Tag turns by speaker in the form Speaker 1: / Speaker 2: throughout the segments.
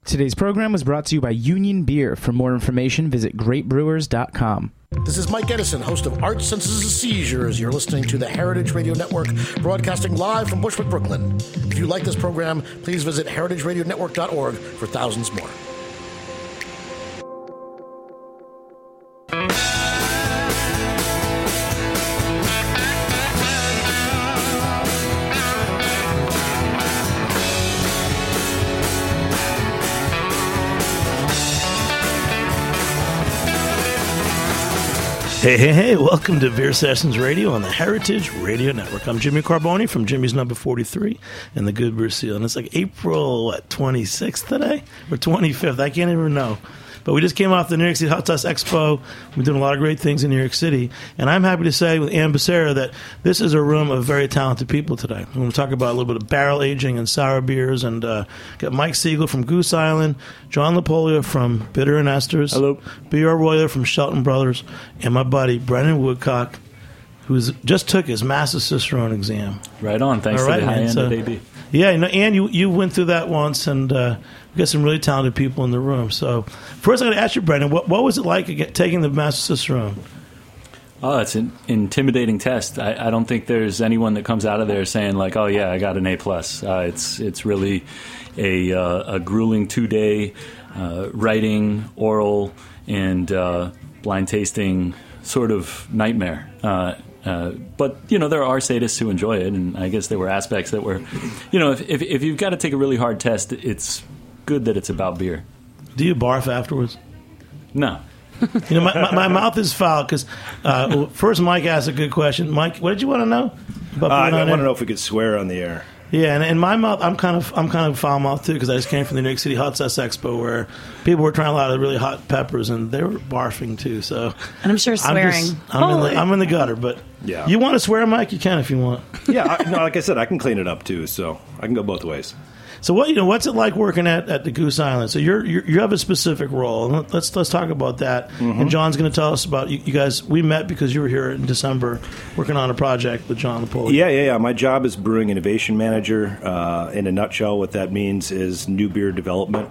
Speaker 1: Today's program was brought to you by Union Beer. For more information, visit greatbrewers.com.
Speaker 2: This is Mike Edison, host of Art Senses a Seizures. You're listening to the Heritage Radio Network, broadcasting live from Bushwick, Brooklyn. If you like this program, please visit heritageradionetwork.org for thousands more.
Speaker 3: Hey, welcome to Beer Sessions Radio on the Heritage Radio Network. I'm Jimmy Carboni from Jimmy's Number 43 and the Good Beer Seal. And it's like April, 26th today? Or 25th? I can't even know. But we just came off the New York City Hot Sauce Expo. We're doing a lot of great things in New York City. And I'm happy to say with Ann Becerra that this is a room of very talented people today. We're going to talk about a little bit of barrel aging and sour beers. And got Mike Siegel from Goose Island, John Lapolia from Bitter and Esters.
Speaker 4: Hello.
Speaker 3: B.R. Royer from Shelton Brothers, and my buddy Brendan Woodcock, who just took his Master Cicerone exam.
Speaker 4: Right on. Thanks to the high end of AB.
Speaker 3: Yeah, and you went through that once, and we got some really talented people in the room. So first I'm going to ask you, Brendan, what was it like taking the Master Cicerone?
Speaker 4: Oh, it's an intimidating test. I don't think there's anyone that comes out of there saying like, oh yeah, I got an A+. It's really a grueling 2-day writing, oral, and blind tasting sort of nightmare. But, there are sadists who enjoy it, and I guess there were aspects that were, if you've got to take a really hard test, it's good that it's about beer.
Speaker 3: Do you barf afterwards?
Speaker 4: No.
Speaker 3: My mouth is foul because first Mike asked a good question. Mike, what did you want to know?
Speaker 5: I want to know if we could swear on the air.
Speaker 3: Yeah, and in my mouth, I'm kind of foul mouthed too because I just came from the New York City Hot Sauce Expo where people were trying a lot of really hot peppers and they were barfing too. So,
Speaker 6: and I'm sure swearing.
Speaker 3: I'm in the gutter, but
Speaker 5: yeah. You
Speaker 3: want to swear, Mike? You can if you want.
Speaker 5: Yeah, like I said, I can clean it up too, so I can go both ways.
Speaker 3: So what's it like working at the Goose Island? So you have a specific role. Let's talk about that. Mm-hmm. And John's going to tell us about you guys. We met because you were here in December working on a project with John Lapolia.
Speaker 5: Yeah. My job is brewing innovation manager. In a nutshell, what that means is new beer development.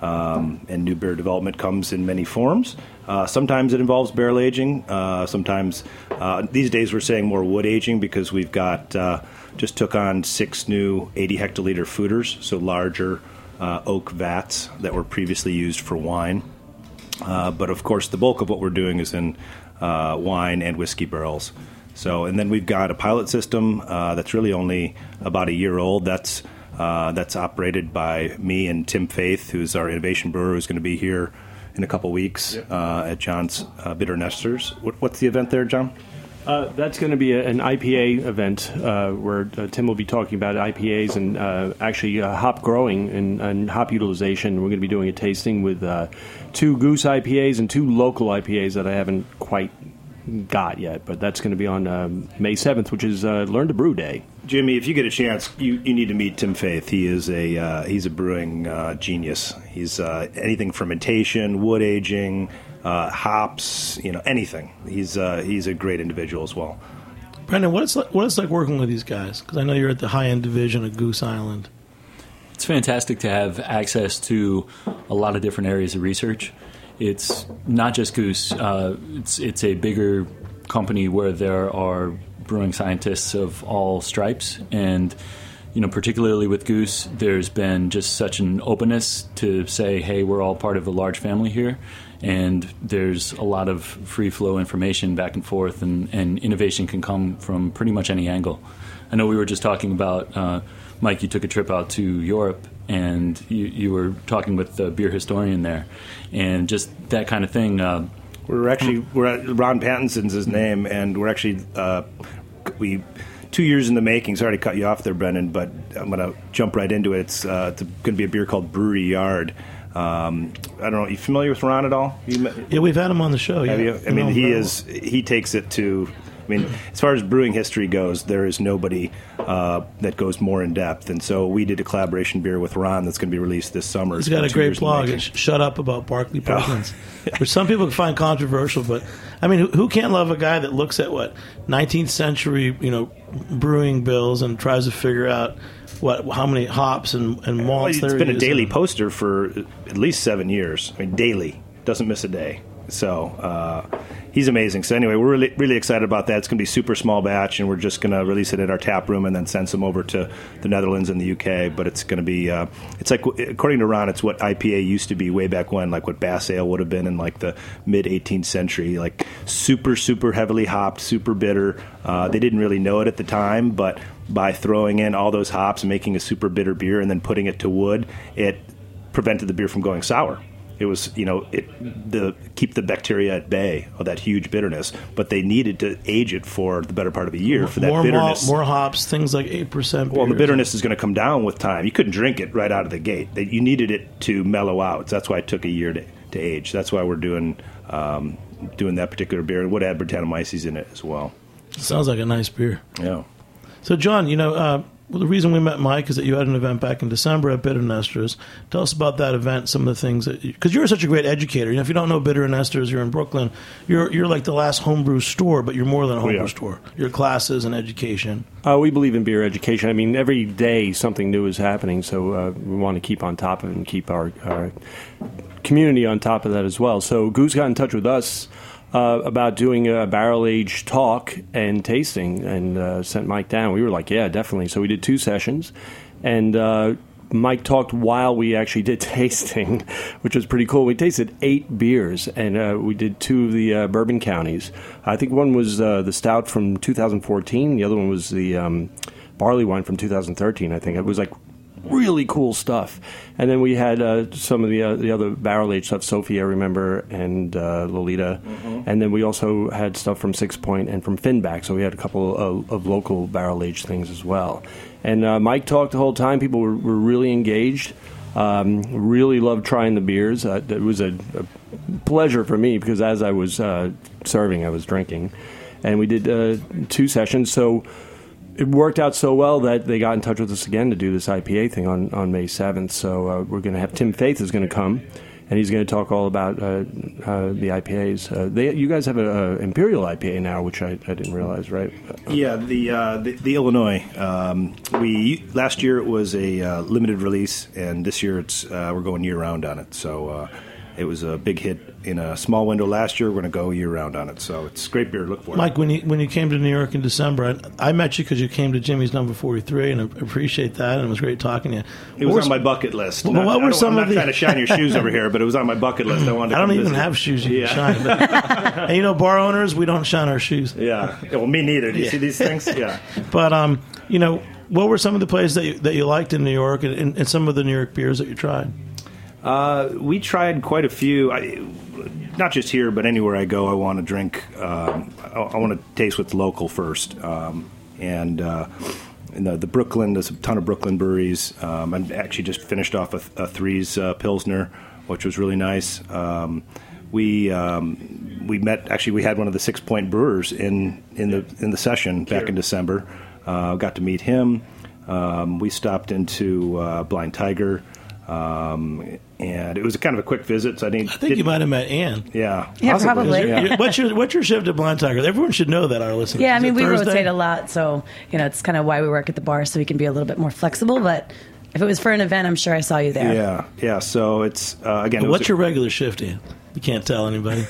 Speaker 5: And new beer development comes in many forms. Sometimes it involves barrel aging. Sometimes these days we're saying more wood aging because we've got just took on 6 new 80 hectoliter foeders, so larger oak vats that were previously used for wine. But of course, the bulk of what we're doing is in wine and whiskey barrels. So, and then we've got a pilot system that's really only about a year old. That's operated by me and Tim Faith, who's our innovation brewer, who's going to be here in a couple weeks at John's Bitter and Esters. What's the event there, John?
Speaker 7: That's going to be an IPA event where Tim will be talking about IPAs and actually hop growing and hop utilization. We're going to be doing a tasting with 2 Goose IPAs and 2 local IPAs that I haven't quite got yet, but that's going to be on May 7th, which is Learn to Brew Day.
Speaker 5: Jimmy, if you get a chance, you need to meet Tim Faith. He is he's a brewing genius. He's anything fermentation, wood aging, hops, anything. He's a great individual as well.
Speaker 3: Brendan, what it's like working with these guys? Because I know you're at the high end division of Goose Island.
Speaker 4: It's fantastic to have access to a lot of different areas of research. It's not just Goose. It's a bigger company where there are brewing scientists of all stripes, and particularly with Goose, there's been just such an openness to say, hey, we're all part of a large family here, and there's a lot of free flow information back and forth, and innovation can come from pretty much any angle. I know we were just talking about, Mike, you took a trip out to Europe, and you were talking with the beer historian there, and just that kind of thing.
Speaker 5: We're at Ron Pattinson's his name, and we're actually 2 years in the making. Sorry to cut you off there, Brendan, but I'm going to jump right into it. It's going to be a beer called Brewery Yard. I don't know. Are you familiar with Ron at all?
Speaker 3: Yeah, we've had him on the show.
Speaker 5: Have you? I mean, he takes it to. I mean, as far as brewing history goes, there is nobody that goes more in depth. And so we did a collaboration beer with Ron that's going to be released this summer.
Speaker 3: He's got a great blog. Shut Up About Barclay Perkins, which some people find controversial. But, I mean, who can't love a guy that looks at, 19th century, brewing bills and tries to figure out how many hops and malts
Speaker 5: It's
Speaker 3: they're
Speaker 5: been a
Speaker 3: using.
Speaker 5: daily poster for at least 7 years. I mean, daily. Doesn't miss a day. So he's amazing. So anyway, we're really excited about that. It's going to be super small batch, and we're just going to release it at our tap room and then send some over to the Netherlands and the UK. But it's going to be, it's like, according to Ron, it's what IPA used to be way back when, like what Bass Ale would have been in like the mid-18th century, like super, super heavily hopped, super bitter. They didn't really know it at the time, but by throwing in all those hops and making a super bitter beer and then putting it to wood, it prevented the beer from going sour. It was, keep the bacteria at bay of that huge bitterness, but they needed to age it for the better part of a year for that
Speaker 3: more
Speaker 5: bitterness.
Speaker 3: More hops, things like 8%.
Speaker 5: Well, the bitterness is going to come down with time. You couldn't drink it right out of the gate. You needed it to mellow out. So that's why it took a year to age. That's why we're doing that particular beer. And would add Brettanomyces in it as well.
Speaker 3: Sounds like a nice beer.
Speaker 5: Yeah.
Speaker 3: So, John, the reason we met Mike is that you had an event back in December at Bitter Nesters. Tell us about that event, some of the things that because you're such a great educator. If you don't know Bitter Nesters, you're in Brooklyn. You're like the last homebrew store, but you're more than a homebrew store. Your classes and education.
Speaker 7: We believe in beer education. I mean, every day something new is happening, so we want to keep on top of it and keep our community on top of that as well. So Goose got in touch with us about doing a barrel-aged talk and tasting, and sent Mike down. We were like, yeah, definitely. So we did 2 sessions, and Mike talked while we actually did tasting, which was pretty cool. We tasted 8 beers, and we did 2 of the bourbon counties. I think one was the stout from 2014. The other one was the barley wine from 2013, I think. It was like really cool stuff. And then we had some of the other barrel-aged stuff, Sophie, I remember, and Lolita. Mm-hmm. And then we also had stuff from Six Point and from Finback, so we had a couple of local barrel-aged things as well. And Mike talked the whole time. People were really engaged, really loved trying the beers. It was a pleasure for me because as I was serving, I was drinking. And we did 2 sessions, so it worked out so well that they got in touch with us again to do this IPA thing on May 7th. So we're going to have Tim Faith is going to come, and he's going to talk all about the IPAs. You guys have an Imperial IPA now, which I didn't realize, right?
Speaker 5: Yeah, the Illinois. Last year it was a limited release, and this year we're going year round on it. So it was a big hit in a small window last year. We're going to go year round on it. So it's great beer. Look for it.
Speaker 3: Mike, when you came to New York in December, I met you because you came to Jimmy's number 43, and I appreciate that, and it was great talking to you.
Speaker 5: It was on my bucket list.
Speaker 3: Well, what were some of the...
Speaker 5: I'm not trying to shine your shoes over here, but it was on my bucket list. I
Speaker 3: don't even have shoes you can shine. But, and bar owners, we don't shine our shoes.
Speaker 5: Yeah. Well, me neither. Do you see these things? Yeah.
Speaker 3: But, what were some of the places that you liked in New York and some of the New York beers that you tried?
Speaker 5: We tried quite a few. Not just here, but anywhere I go, I want to drink. I want to taste what's local first. In the Brooklyn, there's a ton of Brooklyn breweries. I actually just finished off a Threes Pilsner, which was really nice. We met. Actually, we had one of the 6 Point brewers in the session back in December. Got to meet him. We stopped into Blind Tiger. And it was kind of a quick visit. So I think
Speaker 3: you might have met Ann.
Speaker 5: Yeah,
Speaker 6: probably.
Speaker 3: Yeah. What's your shift at Blind Tiger? Everyone should know that, our listeners.
Speaker 6: Yeah, I mean, we rotate a lot, so it's kind of why we work at the bar, so we can be a little bit more flexible. But if it was for an event, I'm sure I saw you there.
Speaker 5: Yeah. So it's again.
Speaker 3: What's your regular shift, Ann? You can't tell anybody.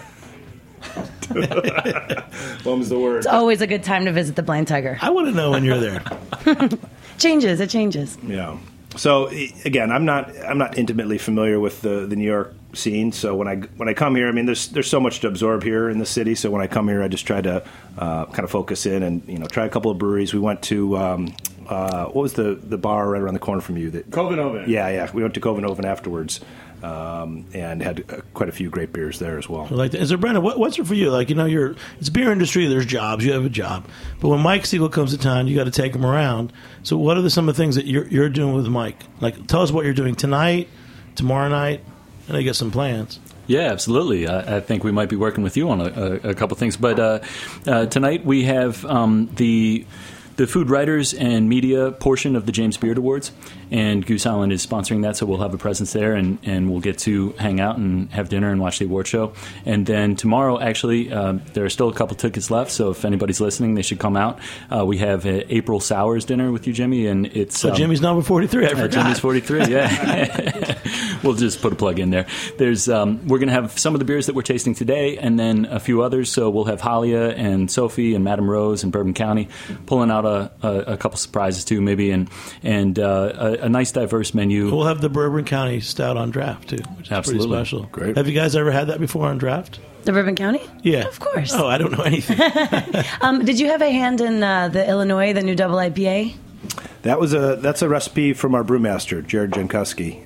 Speaker 5: What was the word?
Speaker 6: It's always a good time to visit the Blind Tiger.
Speaker 3: I want to know when you're there.
Speaker 6: It changes.
Speaker 5: Yeah. So again, I'm not intimately familiar with the New York scene. So when I come here, I mean, there's so much to absorb here in the city. So when I come here, I just try to kind of focus in and try a couple of breweries. We went to what was the bar right around the corner from you?
Speaker 7: Coven.
Speaker 5: Yeah. We went to Coven afterwards. And had quite a few great beers there as well.
Speaker 3: I like that. Is there, Brendan, what's it for you? It's beer industry, there's jobs, you have a job. But when Mike Siegel comes to town, you got to take him around. So what are some of the things that you're doing with Mike? Tell us what you're doing tonight, tomorrow night, and I get some plans.
Speaker 4: Yeah, absolutely. I think we might be working with you on a couple things. But tonight we have the the Food Writers and Media portion of the James Beard Awards, and Goose Island is sponsoring that, so we'll have a presence there, and we'll get to hang out and have dinner and watch the award show. And then tomorrow, actually, there are still a couple tickets left, so if anybody's listening, they should come out. We have an April Sours dinner with you, Jimmy, and it's...
Speaker 3: Jimmy's number 43, I forgot.
Speaker 4: Jimmy's 43, yeah. We'll just put a plug in there. There's we're going to have some of the beers that we're tasting today, and then a few others, so we'll have Halia and Sophie and Madame Rose and Bourbon County pulling out a couple surprises too, maybe, and a nice diverse menu.
Speaker 3: We'll have the Bourbon County Stout on draft too, which is
Speaker 4: Absolutely.
Speaker 3: pretty special.
Speaker 5: Great.
Speaker 3: Have you guys ever had that before on draft?
Speaker 6: The Bourbon County?
Speaker 3: Yeah,
Speaker 6: of course.
Speaker 3: Oh, I don't know anything.
Speaker 6: Did you have a hand in the Illinois, the new double IPA?
Speaker 5: That's a recipe from our brewmaster, Jared Jankowski.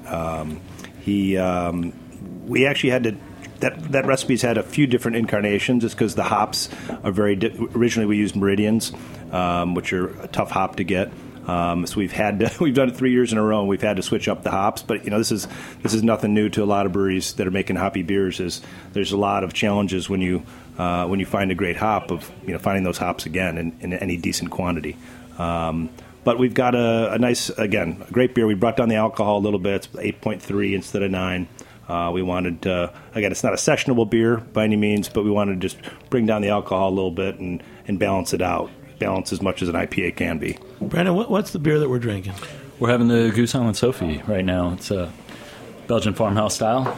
Speaker 5: We actually had to. That recipe's had a few different incarnations, just because the hops are very. Originally, we used Meridians, which are a tough hop to get. So we've done it 3 years in a row, and we've had to switch up the hops. But this is nothing new to a lot of breweries that are making hoppy beers. There's a lot of challenges when you find a great hop of finding those hops again in any decent quantity. But we've got a nice, again, a great beer. We brought down the alcohol a little bit. It's 8.3 instead of 9. We wanted, again, it's not a sessionable beer by any means, but we wanted to just bring down the alcohol a little bit and balance it out. Balance as much as an IPA can be.
Speaker 3: Brandon, what's the beer that we're drinking?
Speaker 4: We're having the Goose Island Sophie right now. It's a Belgian farmhouse style.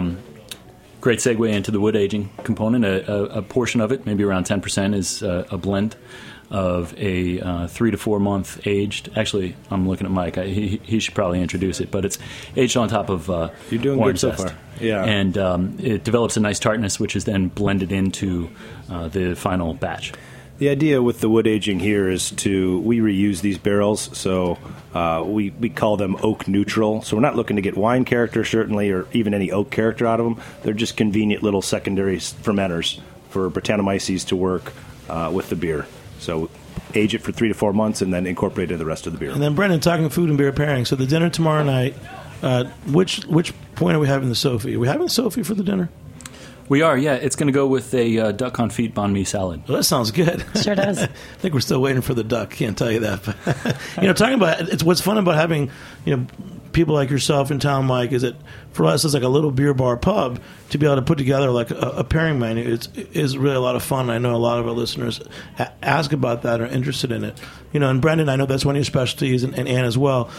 Speaker 4: Great segue into the wood aging component. A portion of it, maybe around 10%, is a blend of a 3 to 4 month aged. Actually, I'm looking at Mike. He should probably introduce it, but it's aged on top of
Speaker 5: You're doing good so far. Yeah,
Speaker 4: and it develops a nice tartness, which is then blended into the final batch.
Speaker 5: The idea with the wood aging here is we reuse these barrels, so we call them oak neutral. So we're not looking to get wine character, certainly, or even any oak character out of them. They're just convenient little secondary fermenters for Brettanomyces to work with the beer. So age it for 3 to 4 months and then incorporate it in the rest of the beer.
Speaker 3: And then, Brendan, talking food and beer pairing. So the dinner tomorrow night, which point are we having the Sophie? Are we having Sophie for the dinner?
Speaker 4: We are, yeah. It's going to go with a duck confit banh mi salad.
Speaker 3: Well, that sounds good.
Speaker 6: Sure does.
Speaker 3: I think we're still waiting for the duck. Can't tell you that. But, talking about it's what's fun about having people like yourself in town, Mike, is that for us it's like a little beer bar pub to be able to put together like a pairing menu. Is really a lot of fun. I know a lot of our listeners ask about that or are interested in it. And Brendan, I know that's one of your specialties, and Ann as well.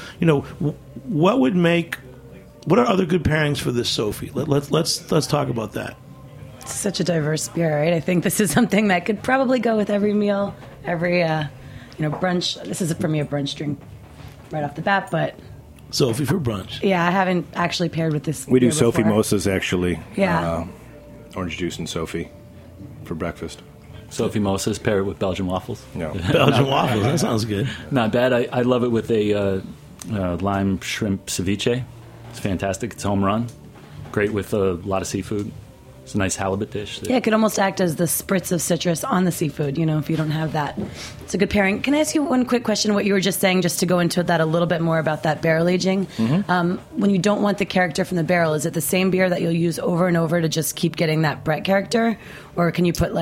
Speaker 3: What are other good pairings for this Sophie? Let's talk about that.
Speaker 6: It's such a diverse beer, right? I think this is something that could probably go with every meal, every brunch. This is for me a brunch drink right off the bat, but
Speaker 3: Sophie for brunch.
Speaker 6: Yeah, I haven't actually paired with this.
Speaker 5: We do
Speaker 6: beer
Speaker 5: Sophie
Speaker 6: before.
Speaker 5: Mosas, actually.
Speaker 6: Yeah.
Speaker 5: Orange juice and Sophie for breakfast.
Speaker 4: Sophie Mosas, pair it with Belgian waffles.
Speaker 5: No.
Speaker 3: Belgian waffles, that sounds good.
Speaker 4: Not bad. I love it with a lime shrimp ceviche. It's fantastic. It's home run. Great with a lot of seafood. It's a nice halibut dish.
Speaker 6: Yeah, it could almost act as the spritz of citrus on the seafood, if you don't have that. It's a good pairing. Can I ask you one quick question, what you were just saying, just to go into that a little bit more about that barrel aging? Mm-hmm. When you don't want the character from the barrel, is it the same beer that you'll use over and over to just keep getting that Brett character? Or can you put,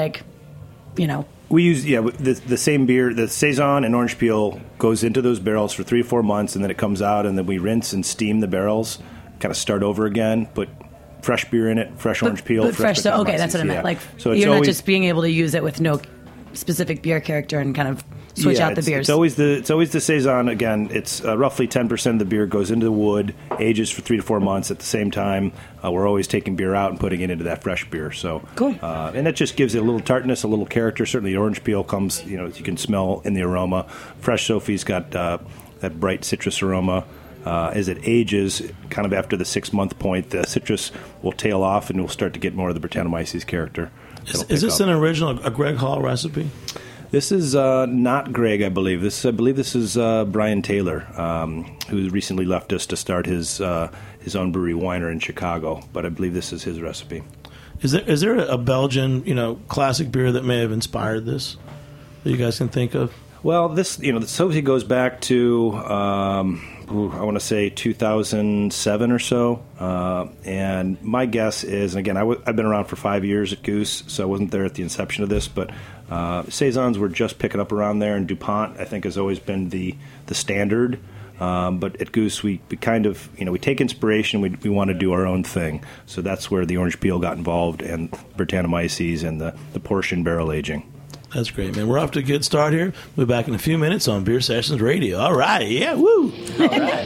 Speaker 5: We use, the same beer. The Saison and orange peel goes into those barrels for 3 to 4 months, and then it comes out, and then we rinse and steam the barrels, kind of start over again, put fresh beer in it, fresh orange peel.
Speaker 6: But fresh, so okay, that's what I meant. So you're not just being able to use it with no specific beer character and kind of switch out the beers.
Speaker 5: It's always the Saison. Again, it's roughly 10% of the beer goes into the wood, ages for 3 to 4 months. At the same time, we're always taking beer out and putting it into that fresh beer. So
Speaker 6: cool.
Speaker 5: And it just gives it a little tartness, a little character. Certainly, the orange peel comes. You can smell in the aroma. Fresh Sophie's got that bright citrus aroma. As it ages, kind of after the 6 month point, the citrus will tail off, and we'll start to get more of the Brettanomyces character.
Speaker 3: Is this an original, a Greg Hall recipe?
Speaker 5: This is not Greg, I believe. This is Brian Taylor, who recently left us to start his own brewery, Weiner, in Chicago. But I believe this is his recipe.
Speaker 3: Is there a Belgian, classic beer that may have inspired this that you guys can think of?
Speaker 5: Well, this Sophie goes back to I want to say 2007 or so, and my guess is, and again, I've been around for 5 years at Goose, so I wasn't there at the inception of this, but saisons were just picking up around there, and DuPont I think has always been the standard. But at Goose, we kind of, we take inspiration. We want to do our own thing. So that's where the orange peel got involved, and Brettanomyces and the portion barrel aging.
Speaker 3: That's great, man. We're off to a good start here. We'll be back in a few minutes on Beer Sessions Radio. All right. Yeah, woo. All right.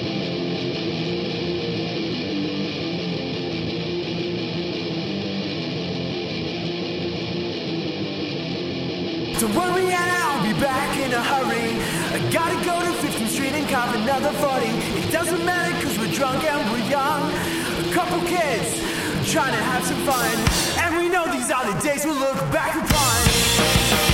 Speaker 8: Don't worry, I'll be back in a hurry. I gotta go to 15th Street and cop another 40. It doesn't matter cause we're drunk and we're young. A couple kids trying to have some fun. And we know these are the days we'll look back upon.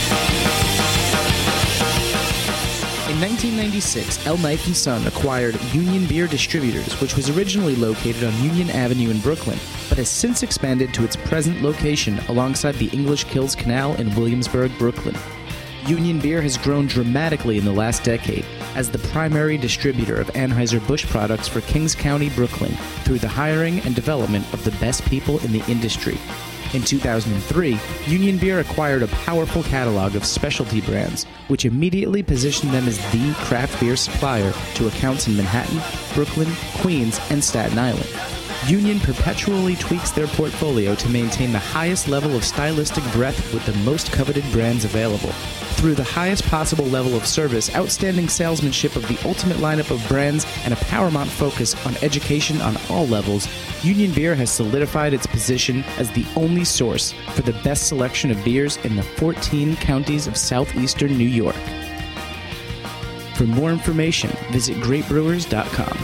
Speaker 1: In 1996, El Knife & Son acquired Union Beer Distributors, which was originally located on Union Avenue in Brooklyn, but has since expanded to its present location alongside the English Kills Canal in Williamsburg, Brooklyn. Union Beer has grown dramatically in the last decade as the primary distributor of Anheuser-Busch products for Kings County, Brooklyn, through the hiring and development of the best people in the industry. In 2003, Union Beer acquired a powerful catalog of specialty brands, which immediately positioned them as the craft beer supplier to accounts in Manhattan, Brooklyn, Queens, and Staten Island. Union perpetually tweaks their portfolio to maintain the highest level of stylistic breadth with the most coveted brands available. Through the highest possible level of service, outstanding salesmanship of the ultimate lineup of brands, and a paramount focus on education on all levels, Union Beer has solidified its position as the only source for the best selection of beers in the 14 counties of southeastern New York. For more information, visit greatbrewers.com.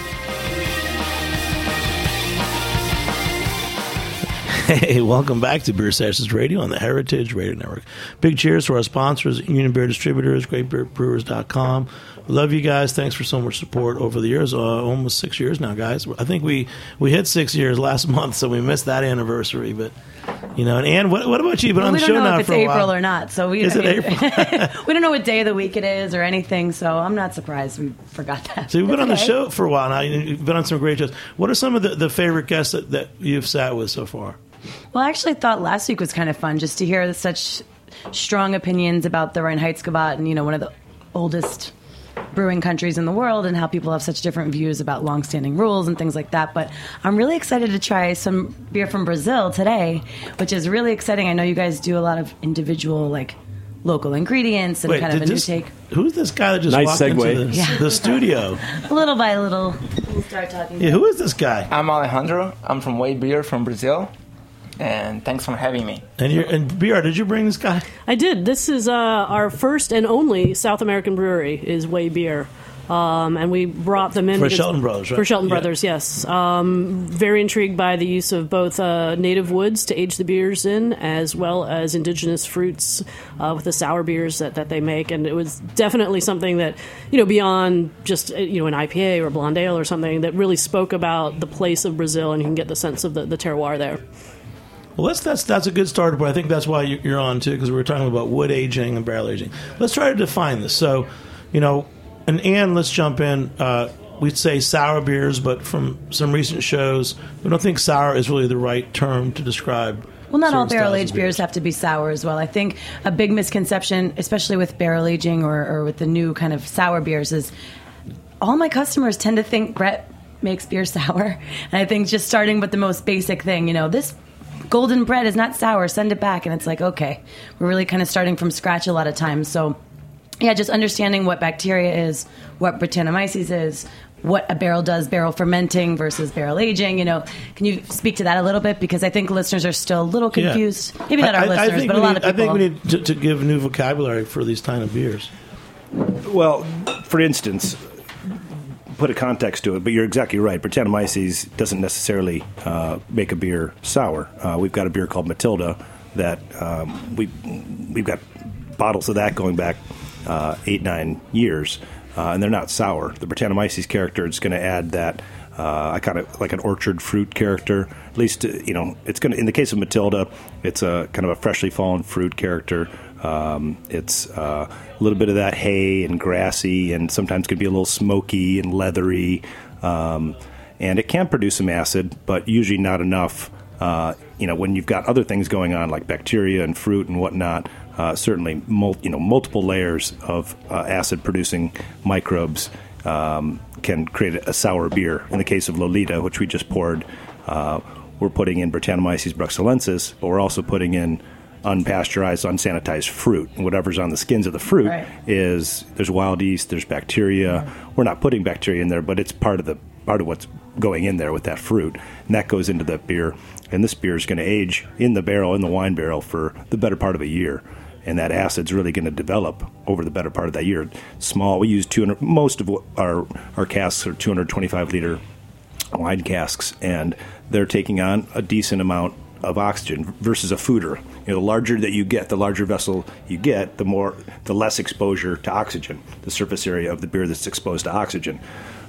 Speaker 3: Hey, welcome back to Beer Sessions Radio on the Heritage Radio Network. Big cheers to our sponsors, Union Beer Distributors, GreatBeerBrewers.com. We love you guys. Thanks for so much support over the years. Almost 6 years now, guys. I think we hit 6 years last month, so we missed that anniversary. But, and Ann, what about you? You've been on the show now for a while.
Speaker 6: We don't know if it's April or not. So
Speaker 3: Is it April?
Speaker 6: We don't know what day of the week it is or anything, so I'm not surprised we forgot that.
Speaker 3: So you've been on the show for a while now. You've been on some great shows. What are some of the favorite guests that you've sat with so far?
Speaker 6: Well, I actually thought last week was kind of fun just to hear such strong opinions about the Reinheitsgebot and, one of the oldest brewing countries in the world and how people have such different views about longstanding rules and things like that. But I'm really excited to try some beer from Brazil today, which is really exciting. I know you guys do a lot of individual, local ingredients and kind of a new take.
Speaker 3: Who's this guy that just walked into the studio?
Speaker 6: Little by little, we'll start talking.
Speaker 3: Yeah, who is this guy?
Speaker 9: I'm Alejandro. I'm from Way Beer from Brazil. And thanks for having me.
Speaker 3: And BR, did you bring this guy?
Speaker 10: I did. This is our first and only South American brewery is Way Beer. And we brought them in.
Speaker 3: For Shelton Brothers, right?
Speaker 10: For Shelton Brothers, yes. Very intrigued by the use of both native woods to age the beers in, as well as indigenous fruits with the sour beers that they make. And it was definitely something that, beyond just, an IPA or a blonde ale or something, that really spoke about the place of Brazil, and you can get the sense of the terroir there.
Speaker 3: Well, that's a good starter point. I think that's why you're on, too, because we were talking about wood aging and barrel aging. Let's try to define this. So, and Ann, let's jump in. We'd say sour beers, but from some recent shows, we don't think sour is really the right term to describe.
Speaker 6: Well, not all barrel-aged beers have to be sour as well. I think a big misconception, especially with barrel aging or with the new kind of sour beers, is all my customers tend to think Brett makes beer sour. And I think just starting with the most basic thing, this golden bread is not sour, send it back. And it's like, okay, we're really kind of starting from scratch a lot of times. So, yeah, just understanding what bacteria is, what Brettanomyces is, what a barrel does, barrel fermenting versus barrel aging. Can you speak to that a little bit? Because I think listeners are still a little confused. Yeah. Maybe not our listeners, but a lot of people.
Speaker 3: I think we need to give new vocabulary for these kind of beers.
Speaker 5: Well, for instance, put a context to it, but you're exactly right. Brettanomyces doesn't necessarily make a beer sour. We've got a beer called Matilda that we've got bottles of that going back 8-9 years, and they're not sour. The Brettanomyces character is going to add that kind of like an orchard fruit character. At least it's going to. In the case of Matilda, it's a kind of a freshly fallen fruit character. It's a little bit of that hay and grassy, and sometimes can be a little smoky and leathery. And it can produce some acid, but usually not enough. When you've got other things going on like bacteria and fruit and whatnot, certainly multiple layers of acid-producing microbes can create a sour beer. In the case of Lolita, which we just poured, we're putting in Brettanomyces bruxellensis, but we're also putting in unpasteurized, unsanitized fruit. And whatever's on the skins of the fruit there's wild yeast, there's bacteria. We're not putting bacteria in there, but it's part of what's going in there with that fruit, and that goes into the beer. And this beer is going to age in the wine barrel, for the better part of a year. And that acid's really going to develop over the better part of that year. Small, we use 200. Most of our casks are 225-liter wine casks, and they're taking on a decent amount of oxygen versus a foeder. The larger that you get, the larger vessel you get, the less exposure to oxygen, the surface area of the beer that's exposed to oxygen.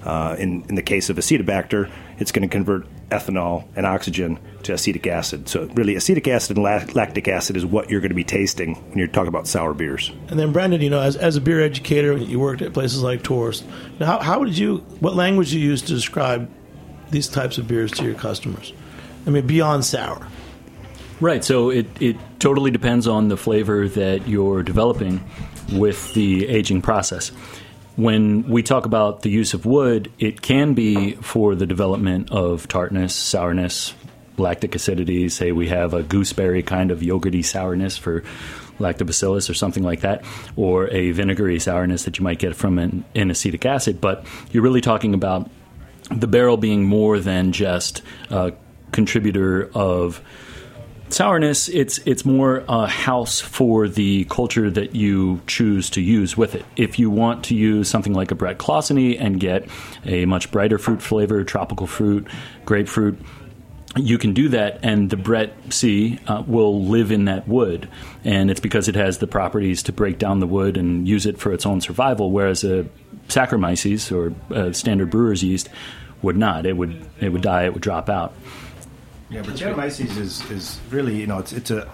Speaker 5: In the case of Acetobacter, it's going to convert ethanol and oxygen to acetic acid. So really, acetic acid and lactic acid is what you're going to be tasting when you're talking about sour beers.
Speaker 3: And then, Brendan, as a beer educator, you worked at places like Tours. Now, what language did you use to describe these types of beers to your customers? I mean, beyond sour.
Speaker 4: Right, so it totally depends on the flavor that you're developing with the aging process. When we talk about the use of wood, it can be for the development of tartness, sourness, lactic acidity. Say we have a gooseberry kind of yogurty sourness for lactobacillus or something like that, or a vinegary sourness that you might get from an acetic acid. But you're really talking about the barrel being more than just a contributor of sourness. It's more a house for the culture that you choose to use with it. If you want to use something like a Brett Clauseny and get a much brighter fruit flavor, tropical fruit, grapefruit, you can do that, and the Brett C will live in that wood, and it's because it has the properties to break down the wood and use it for its own survival, whereas a Saccharomyces or a standard brewer's yeast would not. It would die, it would drop out.
Speaker 5: Yeah, but Brettanomyces is really, it's a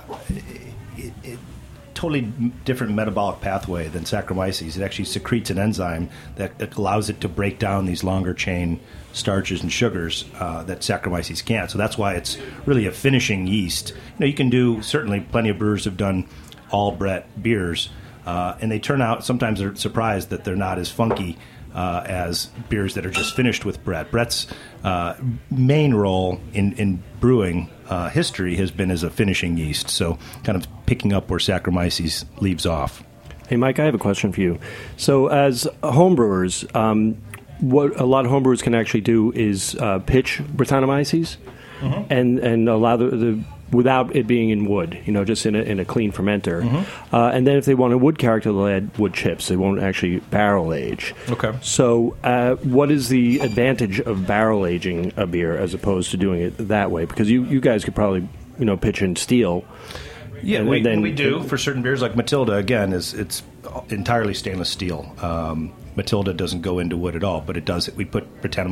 Speaker 5: totally different metabolic pathway than Saccharomyces. It actually secretes an enzyme that allows it to break down these longer chain starches and sugars that Saccharomyces can't. So that's why it's really a finishing yeast. You can do, certainly plenty of brewers have done all Brett beers, and they turn out, sometimes they're surprised that they're not as funky as beers that are just finished with Brett. Brett's main role in brewing history has been as a finishing yeast, so kind of picking up where Saccharomyces leaves off.
Speaker 7: Hey, Mike, I have a question for you. So as homebrewers, what a lot of homebrewers can actually do is pitch Brettanomyces and allow the without it being in wood, just in a clean fermenter. And then if they want a wood character, they'll add wood chips. They won't actually barrel age.
Speaker 5: Okay.
Speaker 7: So what is the advantage of barrel aging a beer as opposed to doing it that way? Because you guys could probably, pitch in steel.
Speaker 5: Yeah, we do. For certain beers like Matilda, again, it's entirely stainless steel. Matilda doesn't go into wood at all, but it does. We pitch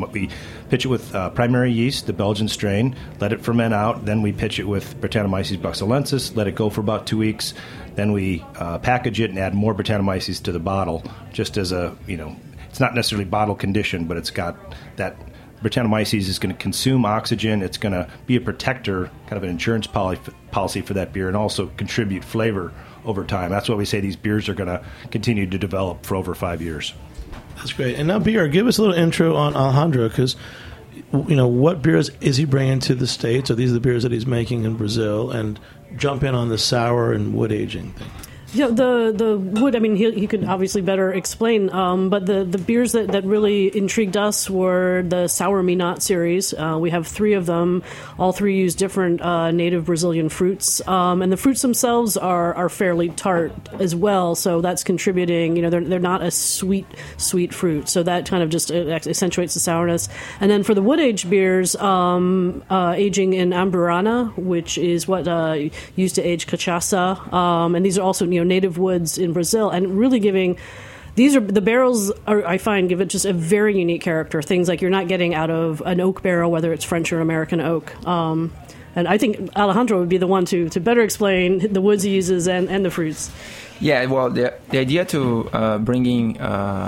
Speaker 5: it with primary yeast, the Belgian strain, let it ferment out. Then we pitch it with Brettanomyces bruxellensis, let it go for about 2 weeks. Then we package it and add more Brettanomyces to the bottle, just as it's not necessarily bottle conditioned, but it's got that. Brettanomyces is going to consume oxygen. It's going to be a protector, kind of an insurance policy for that beer, and also contribute flavor over time. That's why we say these beers are going to continue to develop for over 5 years.
Speaker 3: That's great. And now, BR, give us a little intro on Alejandro, because what beers is he bringing to the States? Are these the beers that he's making in Brazil? And jump in on the sour and wood aging thing.
Speaker 10: Yeah, the wood, I mean, he could obviously better explain, but the beers that really intrigued us were the Sour Me Not series. We have 3 of them. All 3 use different native Brazilian fruits, and the fruits themselves are fairly tart as well, so that's contributing. They're not a sweet fruit, so that kind of just accentuates the sourness. And then for the wood-aged beers, aging in Amburana, which is what used to age cachaça, and these are also, native woods in Brazil, and really giving the barrels I find give it just a very unique character. Things like you're not getting out of an oak barrel, whether it's French or American oak. And I think Alejandro would be the one to better explain the woods he uses and the fruits.
Speaker 9: Yeah, well, the idea to bringing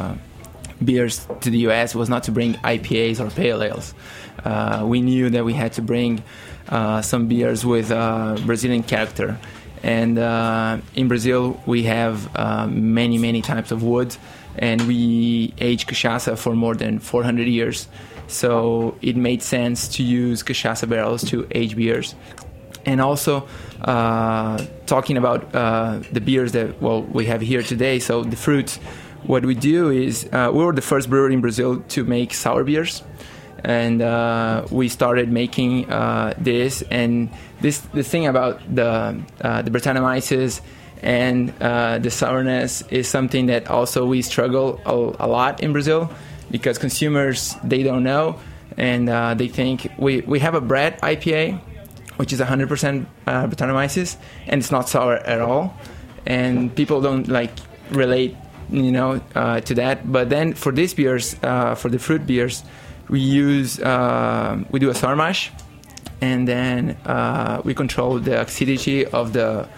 Speaker 9: beers to the U.S. was not to bring IPAs or pale ales. We knew that we had to bring some beers with Brazilian character. And in Brazil, we have many types of wood, and we age cachaça for more than 400 years. So it made sense to use cachaça barrels to age beers. And also, talking about the beers that we have here today, so the fruits, what we do is we were the first brewery in Brazil to make sour beers. And we started making this, and the thing about the Brettanomyces and the sourness is something that also we struggle a lot in Brazil, because consumers, they don't know, and they think we have a Brett IPA, which is 100% Brettanomyces, and it's not sour at all, and people don't relate to that. But then for these beers, for the fruit beers, we do a sour mash, and then we control the acidity of the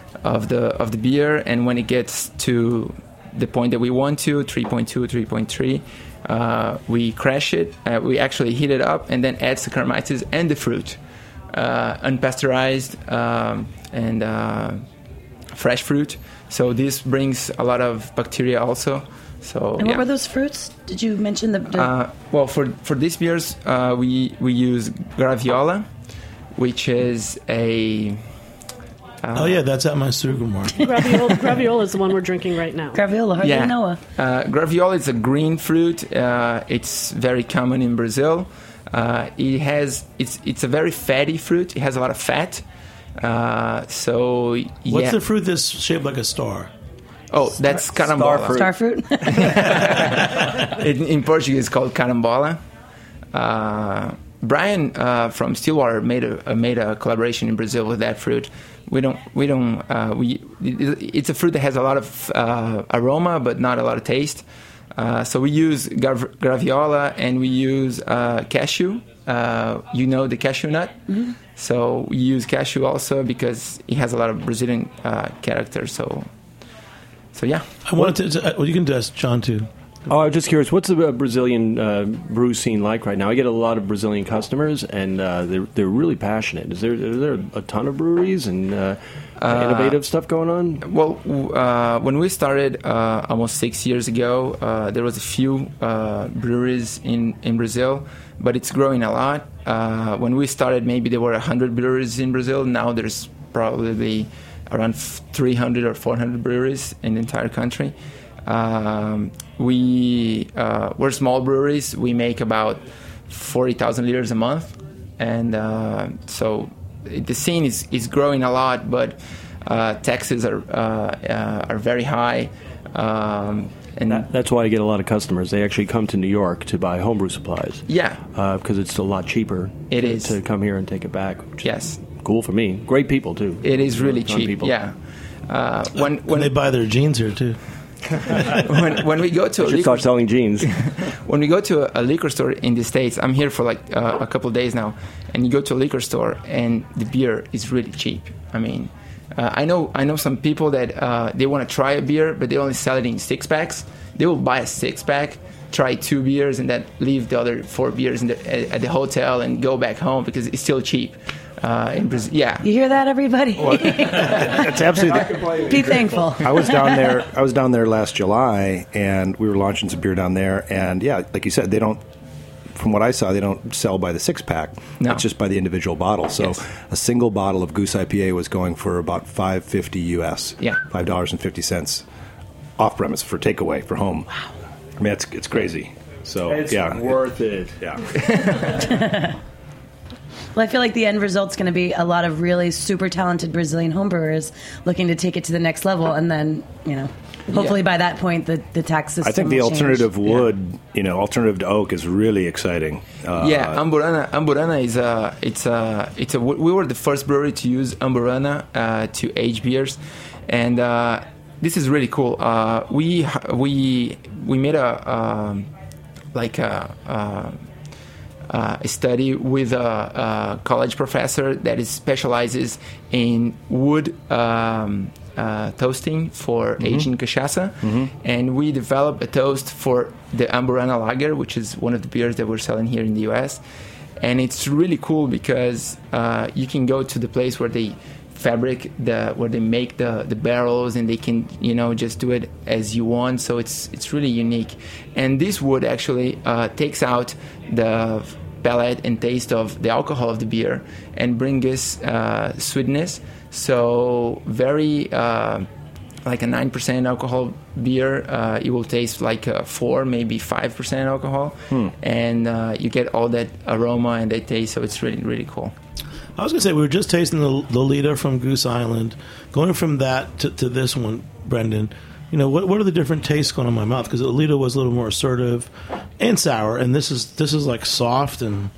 Speaker 9: beer, and when it gets to the point that we want to, 3.2, 3.3, we crash it. We actually heat it up and then add Saccharomyces and the fruit, unpasteurized and fresh fruit. So this brings a lot of bacteria also. So,
Speaker 6: and what were those fruits? Did you mention
Speaker 9: well, for these beers, we use Graviola, which is a...
Speaker 3: that's at my supermarket.
Speaker 10: Graviola is the one we're drinking right now.
Speaker 6: Graviola, how do you know?
Speaker 9: Graviola is a green fruit. It's very common in Brazil. It's a very fatty fruit. It has a lot of fat.
Speaker 3: What's the fruit that's shaped like a star?
Speaker 9: Oh, that's carambola.
Speaker 6: Star fruit.
Speaker 9: In Portuguese, it's called carambola. Brian from Stillwater made a collaboration in Brazil with that fruit. It's a fruit that has a lot of aroma, but not a lot of taste. So we use Graviola, and we use cashew. The cashew nut. Mm-hmm. So we use cashew also because it has a lot of Brazilian character. So yeah.
Speaker 3: I wanted to. You can ask John too.
Speaker 7: Oh, I'm just curious. What's the Brazilian brew scene like right now? I get a lot of Brazilian customers, and they're really passionate. Is there a ton of breweries and innovative stuff going on?
Speaker 9: Well, when we started almost 6 years ago, there was a few breweries in Brazil, but it's growing a lot. When we started, maybe there were 100 breweries in Brazil. Now there's probably around 300 or 400 breweries in the entire country. We're small breweries. We make about 40,000 liters a month, and so the scene is growing a lot. But taxes are very high, and
Speaker 7: that's why I get a lot of customers. They actually come to New York to buy homebrew supplies.
Speaker 9: Yeah,
Speaker 7: because it's a lot cheaper.
Speaker 9: It is
Speaker 7: to come here and take it back.
Speaker 9: Yes,
Speaker 7: cool for me. Great people too.
Speaker 9: It is really cheap. People. Yeah.
Speaker 3: When they buy their jeans here too.
Speaker 9: when we go to a liquor
Speaker 7: start selling jeans.
Speaker 9: When we go to a liquor store in the States, I'm here for a couple of days now, and you go to a liquor store and the beer is really cheap. I mean, I know some people that they want to try a beer, but they only sell it in 6-packs. They will buy a 6-pack, try 2 beers, and then leave the other 4 beers at the hotel and go back home because it's still cheap. In Brazil, yeah.
Speaker 6: You hear that, everybody?
Speaker 5: That's absolutely.
Speaker 6: Be thankful.
Speaker 5: I was down there last July, and we were launching some beer down there. And yeah, like you said, they don't. From what I saw, they don't sell by the 6-pack.
Speaker 9: No.
Speaker 5: It's just by the individual bottle. So yes. A single bottle of Goose IPA was going for about $5.50 US.
Speaker 9: Yeah,
Speaker 5: $5.50 off premise for takeaway for home.
Speaker 6: Wow.
Speaker 5: I mean, it's crazy. So
Speaker 7: it's worth it.
Speaker 5: Yeah.
Speaker 6: Well, I feel like the end result's going to be a lot of really super talented Brazilian homebrewers looking to take it to the next level, and then, hopefully by that point the tax system.
Speaker 5: I think the alternative
Speaker 6: change.
Speaker 5: wood, alternative to oak, is really exciting.
Speaker 9: Amburana is we were the first brewery to use Amburana to age beers, and this is really cool. We made study with a college professor that specializes in wood toasting for aging cachaça, and we developed a toast for the Amburana Lager, which is one of the beers that we're selling here in the U.S. And it's really cool because you can go to the place where they where they make the barrels, and they can just do it as you want. So it's really unique. And this wood actually takes out the palate and taste of the alcohol of the beer and brings us sweetness. So very like a 9% alcohol beer, it will taste like 4, maybe 5% alcohol, and you get all that aroma and that taste. So it's really, really cool.
Speaker 3: I was going to say, we were just tasting the Lolita from Goose Island. Going from that to this one, Brendan, what are the different tastes going on in my mouth? Because Lolita was a little more assertive and sour, and this is like soft and,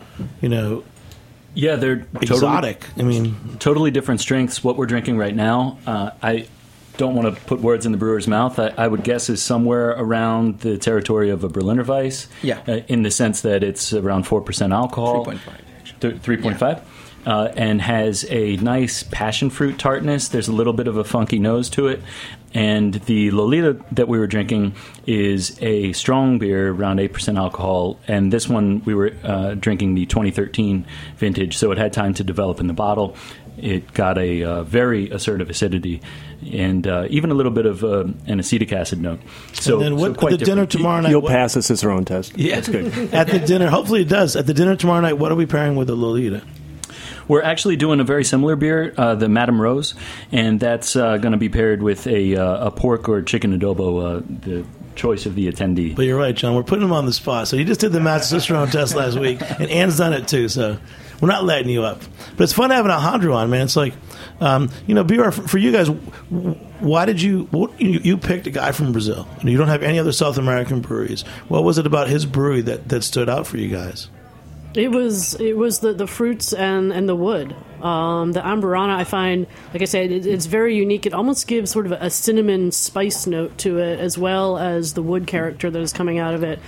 Speaker 4: yeah, they're
Speaker 3: exotic.
Speaker 4: Totally different strengths. What we're drinking right now, I don't want to put words in the brewer's mouth. I would guess is somewhere around the territory of a Berliner Weiss.
Speaker 9: Yeah.
Speaker 4: In the sense that it's around 4% alcohol.
Speaker 9: 3.5, actually.
Speaker 4: 3.5.
Speaker 9: Yeah.
Speaker 4: And has a nice passion fruit tartness. There's a little bit of a funky nose to it. And the Lolita that we were drinking is a strong beer, around 8% alcohol. And this one, we were drinking the 2013 vintage, so it had time to develop in the bottle. It got a very assertive acidity and even a little bit of an acetic acid note. So,
Speaker 3: and then
Speaker 4: quite
Speaker 3: the dinner
Speaker 4: different.
Speaker 3: tomorrow night?
Speaker 7: You'll pass the Cicerone test.
Speaker 3: Yeah.
Speaker 7: That's good.
Speaker 3: At the dinner, hopefully it does. At the dinner tomorrow night, what are we pairing with the Lolita?
Speaker 4: We're actually doing a very similar beer, the Madame Rose, and that's going to be paired with a pork or chicken adobo, the choice of the attendee.
Speaker 3: But you're right, John. We're putting him on the spot. So you just did the Master Cicerone test last week, and Anne's done it too. So we're not letting you up. But it's fun having Alejandro on, man. It's like, BR, for you guys, why did you picked a guy from Brazil? You don't have any other South American breweries. What was it about his brewery that stood out for you guys?
Speaker 10: It was the fruits and the wood. The Amburana, I find, like I said, it's very unique. It almost gives sort of a cinnamon spice note to it, as well as the wood character that is coming out of it.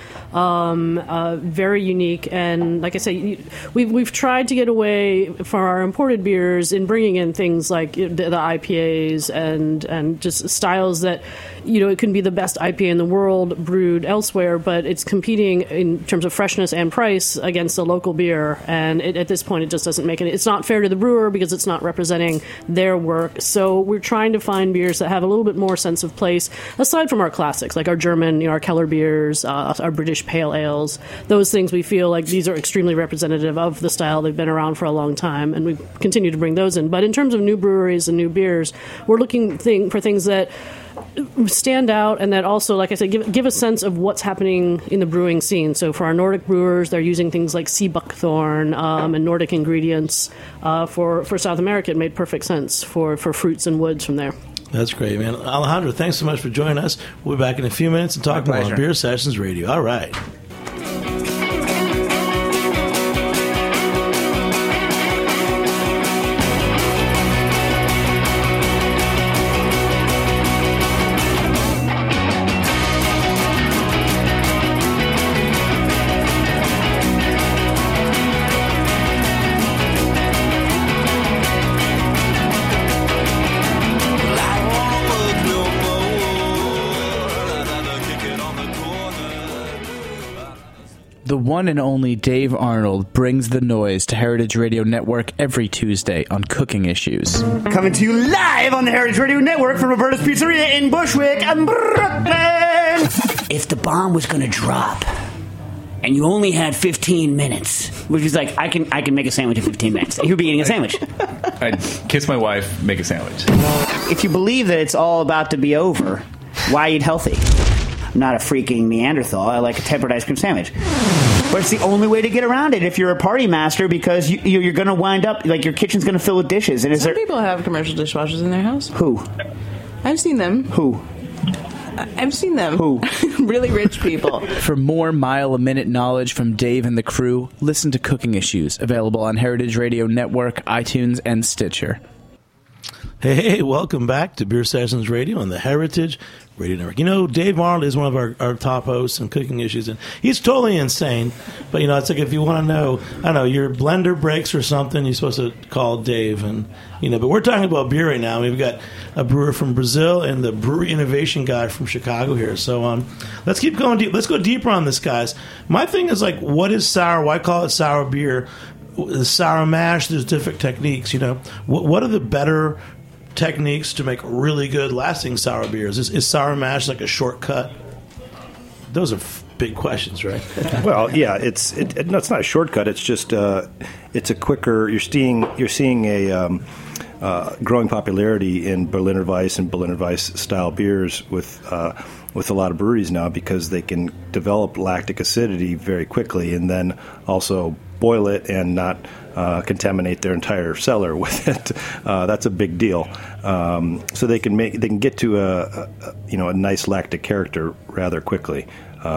Speaker 10: Very unique, and like I say, we've tried to get away from our imported beers in bringing in things like the IPAs and just styles that, it can be the best IPA in the world brewed elsewhere, but it's competing in terms of freshness and price against a local beer, and at this point, it just doesn't make it. It's not fair to the brewer because it's not representing their work. So we're trying to find beers that have a little bit more sense of place, aside from our classics, like our German, our Keller beers, our British pale ales. Those things, we feel like these are extremely representative of the style. They've been around for a long time, and we continue to bring those in. But in terms of new breweries and new beers, we're looking for things that stand out and that also, like I said, give a sense of what's happening in the brewing scene. So for our Nordic brewers, they're using things like sea buckthorn and Nordic ingredients. For South America, it made perfect sense for fruits and woods from there.
Speaker 3: That's great, man. Alejandro, thanks so much for joining us. We'll be back in a few minutes and talk more on Beer Sessions Radio. All right.
Speaker 1: The one and only Dave Arnold brings the noise to Heritage Radio Network every Tuesday on Cooking Issues.
Speaker 11: Coming to you live on the Heritage Radio Network from Roberta's Pizzeria in Bushwick, Brooklyn. If the bomb was going to drop and you only had 15 minutes, which is like, I can make a sandwich in 15 minutes. You'd be eating a sandwich.
Speaker 12: I'd kiss my wife, make a sandwich.
Speaker 11: If you believe that it's all about to be over, why eat healthy? I'm not a freaking Neanderthal. I like a tempered ice cream sandwich. But it's the only way to get around it if you're a party master, because you're going to wind up, like, your kitchen's going to fill with dishes. And
Speaker 13: Some people have commercial dishwashers in their house.
Speaker 11: Who?
Speaker 13: I've seen them.
Speaker 11: Who?
Speaker 13: I've seen them.
Speaker 11: Who?
Speaker 13: Really rich people.
Speaker 1: For more mile-a-minute knowledge from Dave and the crew, listen to Cooking Issues, available on Heritage Radio Network, iTunes, and Stitcher.
Speaker 3: Hey, welcome back to Beer Sessions Radio on the Heritage Radio Network. You know, Dave Marley is one of our top hosts in Cooking Issues, and he's totally insane. But, you know, it's like if you want to know, I don't know, your blender breaks or something, you're supposed to call Dave. And, you know, but we're talking about beer right now. We've got a brewer from Brazil and the brewery innovation guy from Chicago here. So let's keep going deep. Let's go deeper on this, guys. My thing is, like, what is sour? Why call it sour beer? The sour mash, there's different techniques, you know. What are the better techniques to make really good lasting sour beers? Is sour mash like a shortcut? Those are big questions, right?
Speaker 5: Well, yeah, it's not a shortcut. It's just it's a quicker. You're seeing a growing popularity in Berliner Weiss and Berliner Weiss style beers with a lot of breweries now, because they can develop lactic acidity very quickly and then also boil it and not contaminate their entire cellar with it. That's a big deal. So they can get to a nice lactic character rather quickly.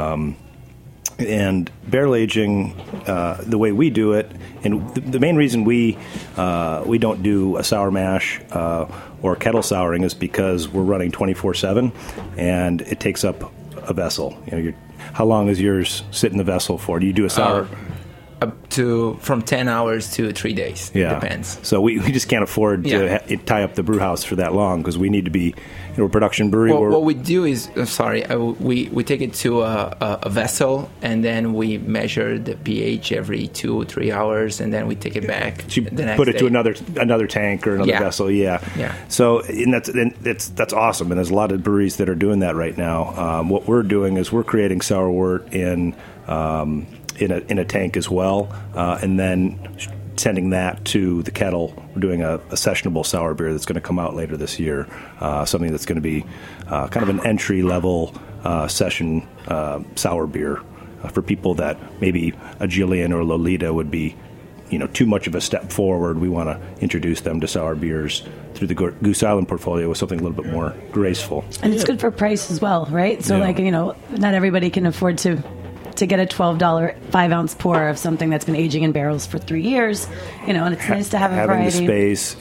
Speaker 5: And barrel aging, the way we do it, and the main reason we don't do a sour mash or kettle souring is because we're running 24/7, and it takes up a vessel. You know, how long does yours sit in the vessel for? Do you do a sour?
Speaker 9: Up to from 10 hours to 3 days.
Speaker 5: Yeah.
Speaker 9: Depends.
Speaker 5: So we just can't afford to tie up the brew house for that long, because we need to be, a production brewery.
Speaker 9: Well, what we do is, we take it to a vessel, and then we measure the pH every 2-3 hours, and then we take it back.
Speaker 5: So you
Speaker 9: the next
Speaker 5: put it
Speaker 9: day.
Speaker 5: to another tank or another vessel. Yeah. So that's awesome, and there's a lot of breweries that are doing that right now. What we're doing is we're creating sour wort in a tank as well, and then sending that to the kettle. We're doing a sessionable sour beer that's going to come out later this year, something that's going to be kind of an entry-level session sour beer for people that maybe a Jillian or Lolita would be too much of a step forward. We want to introduce them to sour beers through the Goose Island portfolio with something a little bit more graceful.
Speaker 6: And it's good for price as well, right? So, not everybody can afford to get a $12 5-ounce pour of something that's been aging in barrels for 3 years, and it's nice to have a variety.
Speaker 5: Having the space,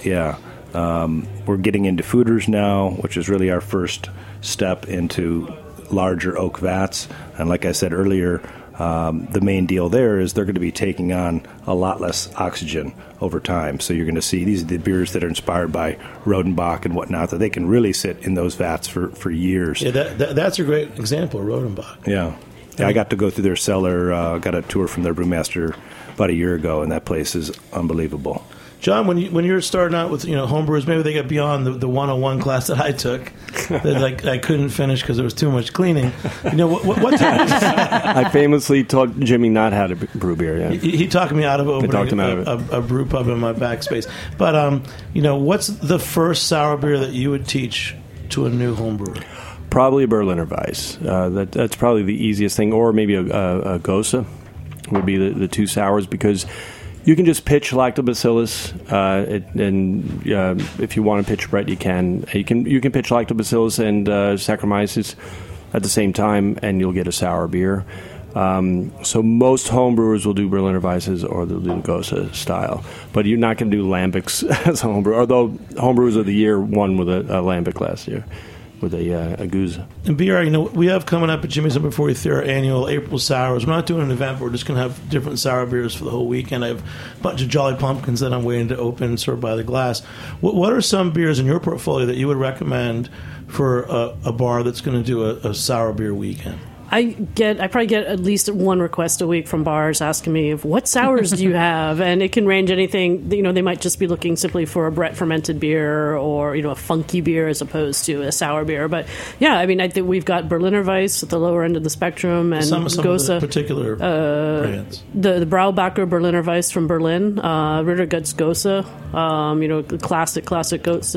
Speaker 5: we're getting into fooders now, which is really our first step into larger oak vats. And like I said earlier, the main deal there is they're going to be taking on a lot less oxygen over time. So you're going to see these are the beers that are inspired by Rodenbach and whatnot, that they can really sit in those vats for years.
Speaker 3: Yeah, that's a great example of Rodenbach.
Speaker 5: Yeah. I got to go through their cellar, got a tour from their brewmaster about a year ago, and that place is unbelievable.
Speaker 3: John, when you're starting out with homebrewers, maybe they get beyond the 101 class that I took that I couldn't finish because there was too much cleaning. What time?
Speaker 7: I famously taught Jimmy not how to brew beer. Yeah.
Speaker 3: He talked me out of opening a brew pub in my backspace. But what's the first sour beer that you would teach to a new homebrewer?
Speaker 7: Probably a Berliner Weiss. That's probably the easiest thing, or maybe a Gose would be the two sours, because you can just pitch lactobacillus, and if you want to pitch Brett, you can. You can pitch lactobacillus and Saccharomyces at the same time, and you'll get a sour beer. So most homebrewers will do Berliner Weisses, or they'll do the Gose style. But you're not going to do lambics as a homebrewer, although homebrewers of the year won with a lambic last year with a goose.
Speaker 3: And beer, we have coming up at Jimmy's Number 43 our annual April Sours. We're not doing an event, but we're just going to have different sour beers for the whole weekend. I have a bunch of Jolly Pumpkins that I'm waiting to open and serve by the glass. What are some beers in your portfolio that you would recommend for a bar that's going to do a sour beer weekend?
Speaker 10: I probably get at least one request a week from bars asking me, what sours do you have? And it can range anything. They might just be looking simply for a Brett fermented beer, or a funky beer as opposed to a sour beer. But yeah, I think we've got Berliner Weiss at the lower end of the spectrum, and
Speaker 3: some
Speaker 10: Gose,
Speaker 3: of the particular brands.
Speaker 10: The Braubacher Berliner Weiss from Berlin, Ritter Guts Gose, classic Gose.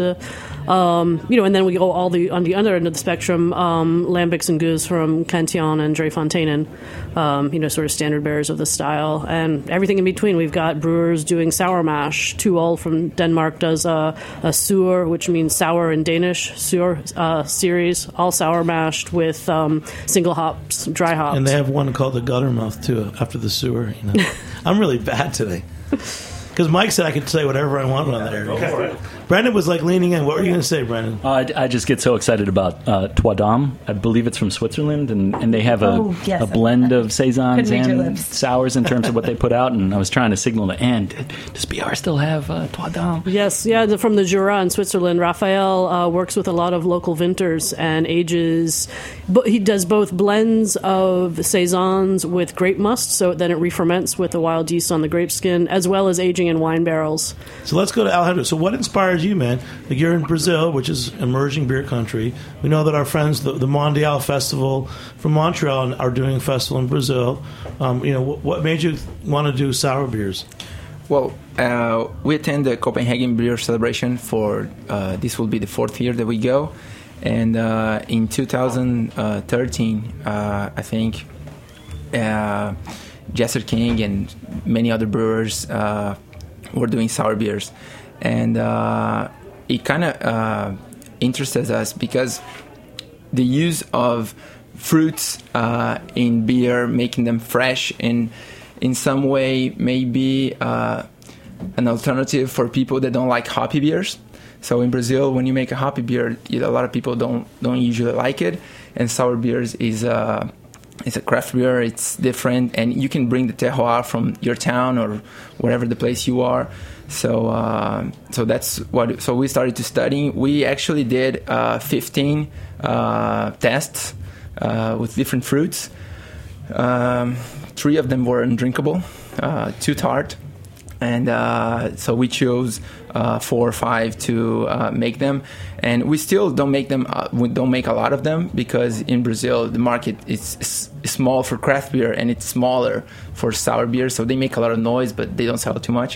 Speaker 10: And then we go on the other end of the spectrum, lambics and goose from Cantillon and Dre Fontainen, sort of standard bearers of the style, and everything in between. We've got brewers doing sour mash. Tuol from Denmark does a sur, which means sour in Danish, sur series, all sour mashed with single hops, dry hops.
Speaker 3: And they have one called the Guttermouth too, after the sewer. I'm really bad today. Because Mike said I could say whatever I want on there. Okay. Brendan was like leaning in. What were you going to say, Brendan?
Speaker 4: I just get so excited about Trois Dames. I believe it's from Switzerland, and they have a blend of saisons and sours in terms of what they put out. And I was trying to signal to Anne, does BR still have Trois Dames?
Speaker 10: Yes, yeah, from the Jura in Switzerland. Raphael works with a lot of local vintners and ages. But he does both blends of saisons with grape must, so then it re-ferments with the wild yeast on the grape skin, as well as aging in wine barrels.
Speaker 3: So let's go to Alejandro. So what inspires you, man? Like you're in Brazil, which is emerging beer country. We know that our friends, the Mondial Festival from Montreal, are doing a festival in Brazil. What made you want to do sour beers?
Speaker 9: Well, we attend the Copenhagen Beer Celebration for this will be the 4th year that we go. And in 2013, I think Jester King and many other brewers were doing sour beers. And it kind of interested us because the use of fruits in beer, making them fresh in some way, may be an alternative for people that don't like hoppy beers. So in Brazil, when you make a hoppy beer, a lot of people don't usually like it. And sour beers is a craft beer. It's different, and you can bring the terroir from your town or wherever the place you are. So that's what. So we started to study. We actually did 15 tests with different fruits. 3 of them were undrinkable, 2 tart. And so we chose 4 or 5 to make them, and we still don't make them. We don't make a lot of them because in Brazil the market is small for craft beer and it's smaller for sour beer. So they make a lot of noise, but they don't sell too much.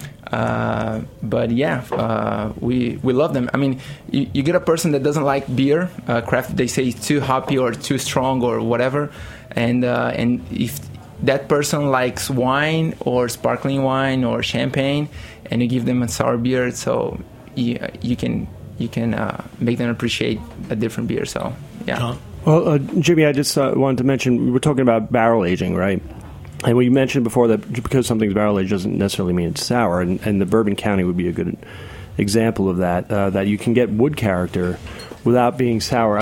Speaker 9: But yeah, we love them. I mean, you get a person that doesn't like beer, craft. They say it's too hoppy or too strong or whatever, and if that person likes wine or sparkling wine or champagne, and you give them a sour beer, so you can make them appreciate a different beer. So yeah.
Speaker 7: Well, Jimmy, I just wanted to mention, we were talking about barrel aging, right? And we mentioned before that because something's barrel aged doesn't necessarily mean it's sour, and the Bourbon County would be a good example of that. That you can get wood character without being sour.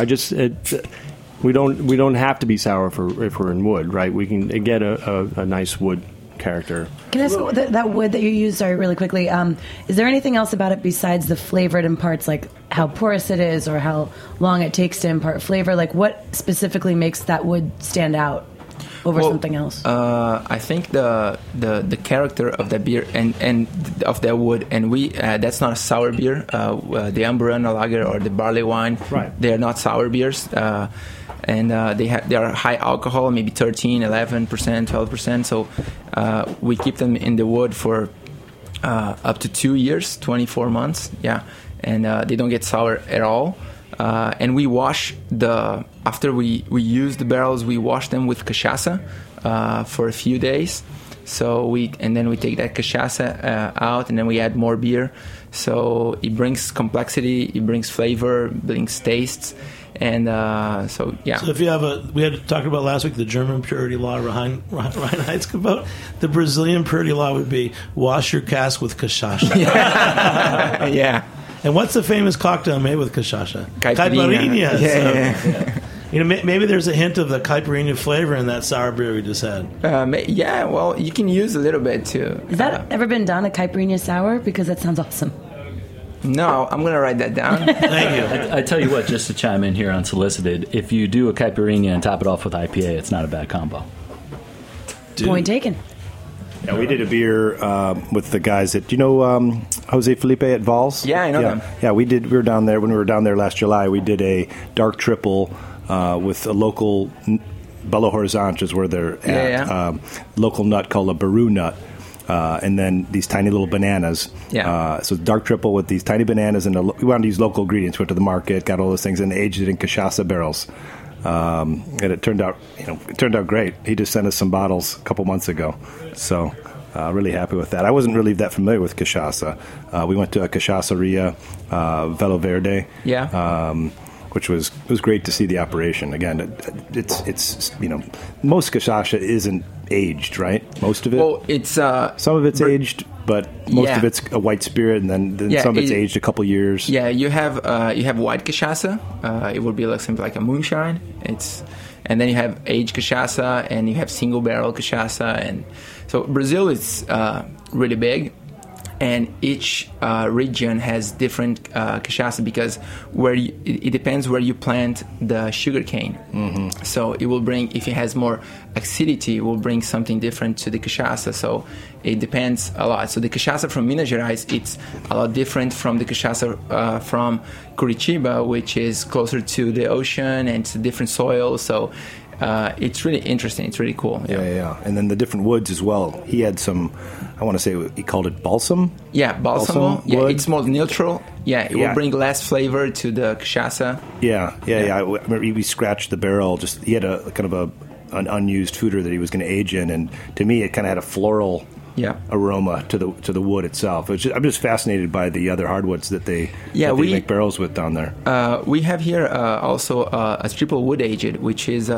Speaker 7: We don't have to be sour if we're in wood, right? We can get a nice wood character.
Speaker 6: Can I ask that wood that you use? Sorry, really quickly. Is there anything else about it besides the flavor it imparts, like how porous it is or how long it takes to impart flavor? Like what specifically makes that wood stand out over something else?
Speaker 9: I think the character of the beer and of the wood, and that's not a sour beer. The Amburana lager or the barley wine, right? They are not sour beers. And they are high alcohol, maybe 13, 11%, 12%. So we keep them in the wood for up to 2 years, 24 months. Yeah, and they don't get sour at all. And we wash after we use the barrels, we wash them with cachaça for a few days. So then we take that cachaça out, and then we add more beer. So it brings complexity, it brings flavor, brings tastes. And so, yeah. So
Speaker 3: if you have we had to talk about last week the German purity law, Reinheitsgebot. The Brazilian purity law would be wash your cask with cachaça.
Speaker 9: Yeah.
Speaker 3: And what's the famous cocktail made with cachaça?
Speaker 9: Caipirinha.
Speaker 3: Yeah. You know, maybe there's a hint of the caipirinha flavor in that sour beer we just had.
Speaker 9: Yeah, well, you can use a little bit too.
Speaker 6: Has that ever been done, a caipirinha sour? Because that sounds awesome.
Speaker 9: No, I'm going to write that down.
Speaker 3: Thank you.
Speaker 4: I tell you what, just to chime in here unsolicited, if you do a caipirinha and top it off with IPA, it's not a bad combo.
Speaker 6: Point taken.
Speaker 5: Yeah, we did a beer with the guys at, do you know Jose Felipe at Valls?
Speaker 9: Yeah, I know them.
Speaker 5: Yeah, we were down there, when we were down there last July, we did a dark triple with a local Belo Horizonte is where they're at. Local nut called a Baru nut. And then these tiny little bananas.
Speaker 9: Yeah.
Speaker 5: So dark triple with these tiny bananas, and we wanted to use local ingredients. Went to the market, got all those things, and aged it in cachaça barrels. And it turned out, great. He just sent us some bottles a couple months ago, so really happy with that. I wasn't really that familiar with cachaça. We went to a cachaçeria, Velo Verde.
Speaker 9: Yeah.
Speaker 5: Which was great to see the operation. Again, it's most cachaça isn't aged, right? Most of it.
Speaker 9: Well, it's
Speaker 5: some of it's aged but most of it's a white spirit, and then some of it's aged a couple years.
Speaker 9: Yeah, you have white cachaça. It would be like something like a moonshine. And then you have aged cachaça, and you have single barrel cachaça, and so Brazil is really big. And each region has different cachaça because it depends where you plant the sugar cane. Mm-hmm. So it will bring, if it has more acidity, it will bring something different to the cachaça. So it depends a lot. So the cachaça from Minas Gerais, it's a lot different from the cachaça from Curitiba, which is closer to the ocean and it's a different soil. So it's really interesting. It's really cool.
Speaker 5: Yeah. And then the different woods as well. He had some, I want to say he called it balsam.
Speaker 9: Yeah, balsamo. Yeah, it's more neutral. Yeah, it will bring less flavor to the cachaça.
Speaker 5: Yeah. I remember we scratched the barrel. He had a kind of an unused foeder that he was going to age in, and to me it kind of had a floral aroma to the wood itself. I'm just fascinated by the other hardwoods that they make barrels with down there.
Speaker 9: We have here also a triple wood aged, which is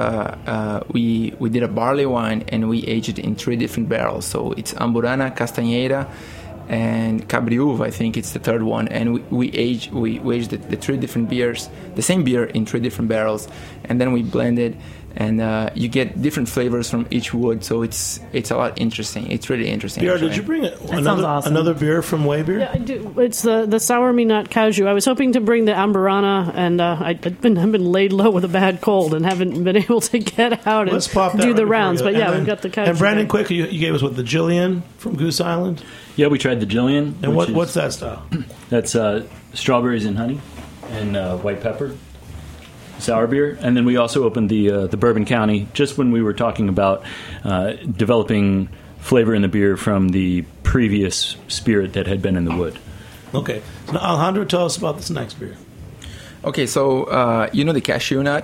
Speaker 9: we did a barley wine and we aged it in 3 different barrels. So it's Amburana, Castanheira, and Cabriúva, I think it's the third one. And we aged the 3 different beers, the same beer in 3 different barrels, and then we blended. And you get different flavors from each wood, so it's a lot interesting. It's really interesting.
Speaker 3: Pierre, did you bring another beer from Way Beer?
Speaker 10: Yeah, I do. It's the Sour Me Not Caju. I was hoping to bring the Amburana, and I've been laid low with a bad cold and haven't been able to get out and do the rounds. But we've got the Caju.
Speaker 3: And Brandon, quick, you gave us the Jillian from Goose Island?
Speaker 4: Yeah, we tried the Jillian.
Speaker 3: And what's that style?
Speaker 4: That's strawberries and honey and white pepper. Sour beer, and then we also opened the Bourbon County just when we were talking about developing flavor in the beer from the previous spirit that had been in the wood.
Speaker 3: Okay, so now Alejandro, tell us about this next beer.
Speaker 9: Okay, so the cashew nut.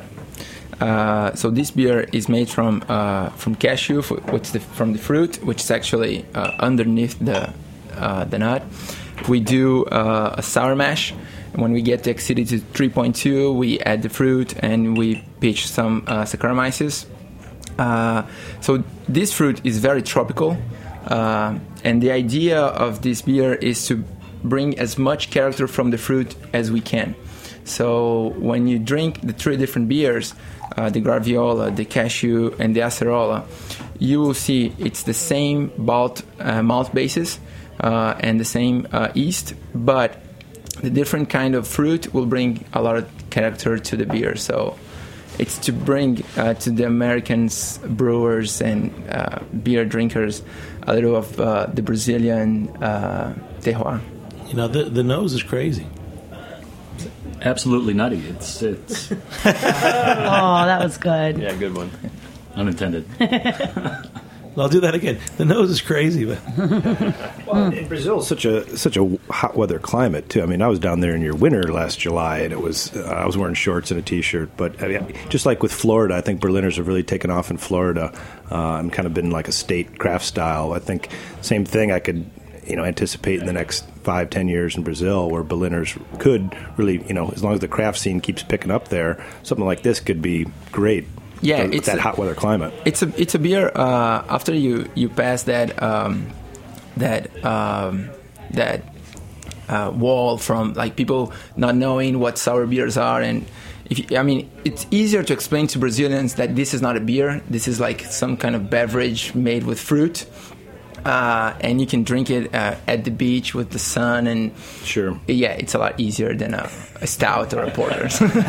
Speaker 9: So this beer is made from cashew, from the fruit, which is actually underneath the nut. We do a sour mash. When we get the acidity to 3.2, we add the fruit and we pitch some Saccharomyces. So this fruit is very tropical, and the idea of this beer is to bring as much character from the fruit as we can. So when you drink the 3 different beers, the Graviola, the Cashew, and the Acerola, you will see it's the same malt basis and the same yeast, but the different kind of fruit will bring a lot of character to the beer. So it's to bring to the Americans, brewers, and beer drinkers a little of the Brazilian terroir.
Speaker 3: The nose is crazy.
Speaker 4: Absolutely nutty. It's
Speaker 6: Oh, that was good.
Speaker 7: Yeah, good one.
Speaker 4: Unintended.
Speaker 3: I'll do that again. The nose is crazy, but
Speaker 5: in Brazil, it's such a hot weather climate too. I mean, I was down there in your winter last July, and it was I was wearing shorts and a t-shirt. But I mean, just like with Florida, I think Berliners have really taken off in Florida and kind of been like a state craft style. I think same thing I could anticipate in the next 5-10 years in Brazil, where Berliners could really, as long as the craft scene keeps picking up there, something like this could be great.
Speaker 9: Yeah,
Speaker 5: it's that hot weather climate.
Speaker 9: It's a beer. After you pass that wall from like people not knowing what sour beers are, and it's easier to explain to Brazilians that this is not a beer. This is like some kind of beverage made with fruit. And you can drink it at the beach with the sun, and
Speaker 5: sure,
Speaker 9: yeah, it's a lot easier than a stout or a porter.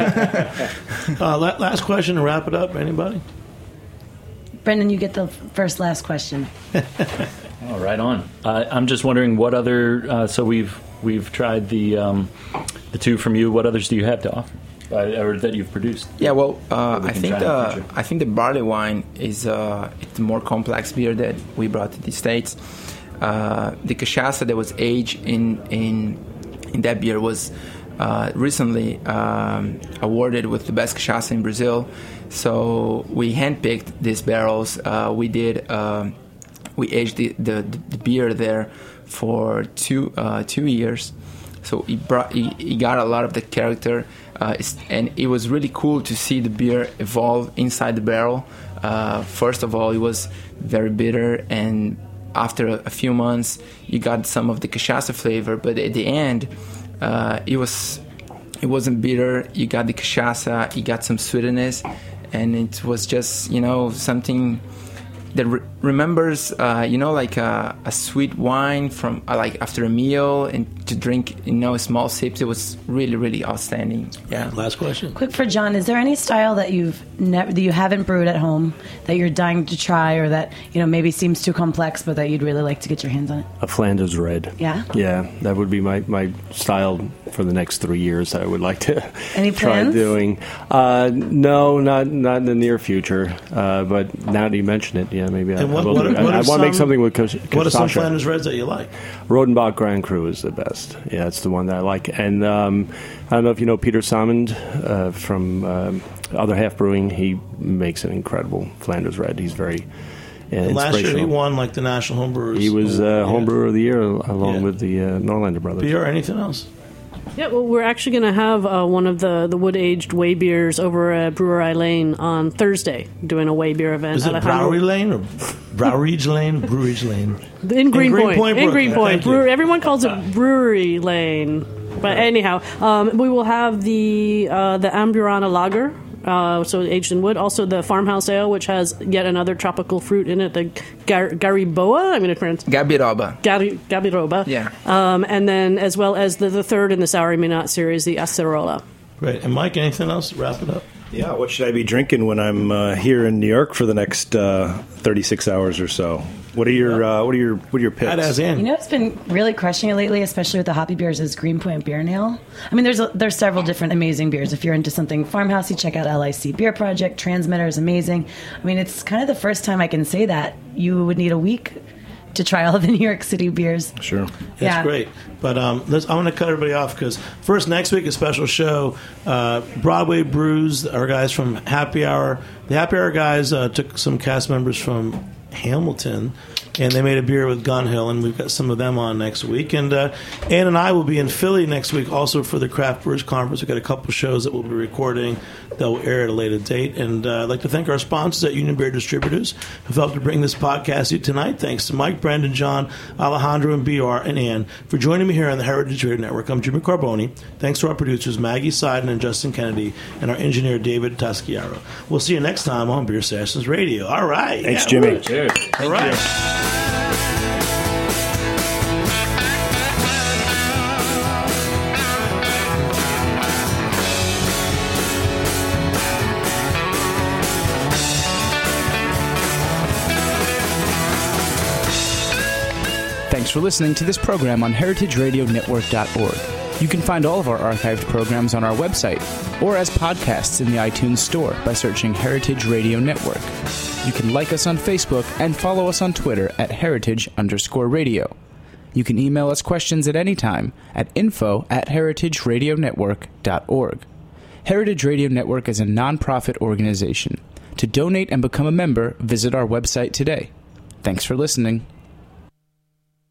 Speaker 3: Last question to wrap it up. Anybody?
Speaker 6: Brendan, you get the first last question.
Speaker 4: Oh, right on. I'm just wondering what other. So we've tried the 2 from you. What others do you have to offer? Or that you've produced?
Speaker 9: Yeah, well, I think the barley wine is it's a more complex beer that we brought to the States. The cachaça that was aged in that beer was recently awarded with the best cachaça in Brazil. So we handpicked these barrels. We aged the beer there for 2 years. So it got a lot of the character. And it was really cool to see the beer evolve inside the barrel. First of all, it was very bitter and after a few months, you got some of the cachaça flavor, but at the end, it wasn't bitter. You got the cachaça, you got some sweetness, and it was just, something that remembers, like a sweet wine from like after a meal, and to drink, small sips. It was really, really outstanding. Yeah.
Speaker 2: Last question.
Speaker 6: Quick for John, is there any style that you haven't brewed at home that you're dying to try, or that maybe seems too complex, but that you'd really like to get your hands on it?
Speaker 7: A Flanders Red.
Speaker 6: Yeah?
Speaker 7: Yeah, that would be my style for the next 3 years. I would like to
Speaker 6: Any
Speaker 7: try
Speaker 6: plans?
Speaker 7: doing. No, not in the near future. But now that you mention it, yeah, maybe I will. I want to make something with cachaça.
Speaker 3: What are some Flanders Reds that you like?
Speaker 7: Rodenbach Grand Cru is the best. Yeah, it's the one that I like. And I don't know if you know Peter Salmond from Other Half Brewing. He makes an incredible Flanders Red. He's very
Speaker 3: and last year he won like the National Homebrewers.
Speaker 7: He was Homebrewer of the Year along with the Norlander brothers.
Speaker 3: Beer, anything else?
Speaker 10: Yeah, well, we're actually going to have one of the wood-aged whey beers over at Brewery Lane on Thursday, doing a whey beer event.
Speaker 3: Is it Brewery Lane or Breweridge Lane? Breweridge Lane.
Speaker 10: In Greenpoint. In Greenpoint.
Speaker 3: Everyone
Speaker 10: calls it Brewery Lane. But anyhow, we will have the Amburana Lager, so aged in wood. Also the Farmhouse Ale, which has yet another tropical fruit in it, the Gariboa. I'm going to pronounce
Speaker 9: Gabiroba.
Speaker 10: Gabiroba.
Speaker 9: Yeah.
Speaker 10: And then as well as the third in the Sour Minot series, the Acerola.
Speaker 3: Great. And Mike, anything else to wrap it up?
Speaker 5: Yeah, what should I be drinking when I'm here in New York for the next 36 hours or so? What are your picks?
Speaker 6: It's been really crushing it lately, especially with the hoppy beers, is Greenpoint Beer Ale. I mean, there's several different amazing beers. If you're into something farmhousey, check out LIC Beer Project. Transmitter is amazing. I mean, it's kind of the first time I can say that. You would need a week to try all the New York City beers.
Speaker 5: Sure.
Speaker 3: That's great. But I want to cut everybody off because first, next week, a special show. Broadway Brews, our guys from Happy Hour. The Happy Hour guys took some cast members from Hamilton, and they made a beer with Gun Hill, and we've got some of them on next week. And Ann and I will be in Philly next week also for the Craft Brewers Conference. We've got a couple shows that we'll be recording that will air at a later date. And I'd like to thank our sponsors at Union Beer Distributors who've helped to bring this podcast to you tonight. Thanks to Mike, Brendan, John, Alejandro, and BR, and Ann for joining me here on the Heritage Radio Network. I'm Jimmy Carboni. Thanks to our producers, Maggie Seiden and Justin Kennedy, and our engineer, David Taschiaro. We'll see you next time on Beer Sessions Radio. All right.
Speaker 5: Thanks, Jimmy.
Speaker 3: Cheers. All right.
Speaker 1: Thanks for listening to this program on heritageradionetwork.org. You can find all of our archived programs on our website or as podcasts in the iTunes Store by searching Heritage Radio Network. You can like us on Facebook and follow us on Twitter at @heritage_radio. You can email us questions at any time at info@heritageradionetwork.org. Heritage Radio Network is a non-profit organization. To donate and become a member, visit our website today. Thanks for listening.